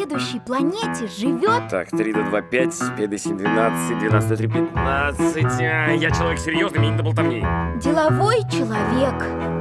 следующей планете живет... Так, 3 до 2, 5, 5 до 7, 12, 12 до 3, 15. Я человек серьезный, мне не до болтовней. Деловой человек.